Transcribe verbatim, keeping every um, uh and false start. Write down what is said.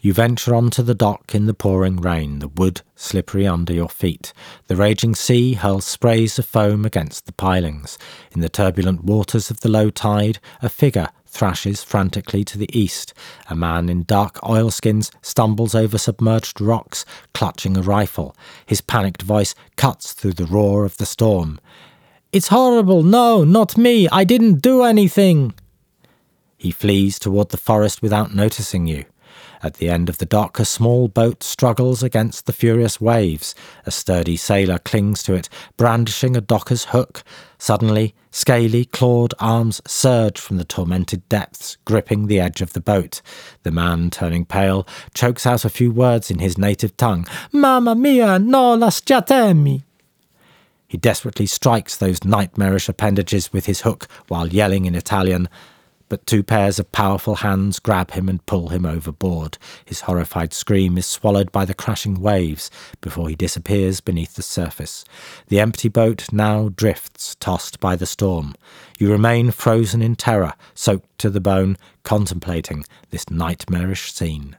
You venture onto the dock in the pouring rain, the wood slippery under your feet. The raging sea hurls sprays of foam against the pilings. In the turbulent waters of the low tide, a figure thrashes frantically to the east. A man in dark oilskins stumbles over submerged rocks, clutching a rifle. His panicked voice cuts through the roar of the storm. "It's horrible! No, not me! I didn't do anything!" He flees toward the forest without noticing you. At the end of the dock, a small boat struggles against the furious waves. A sturdy sailor clings to it, brandishing a docker's hook. Suddenly, scaly, clawed arms surge from the tormented depths, gripping the edge of the boat. The man, turning pale, chokes out a few words in his native tongue. "Mamma mia, no lasciatemi!" He desperately strikes those nightmarish appendages with his hook while yelling in Italian, but two pairs of powerful hands grab him and pull him overboard. His horrified scream is swallowed by the crashing waves before he disappears beneath the surface. The empty boat now drifts, tossed by the storm. You remain frozen in terror, soaked to the bone, contemplating this nightmarish scene.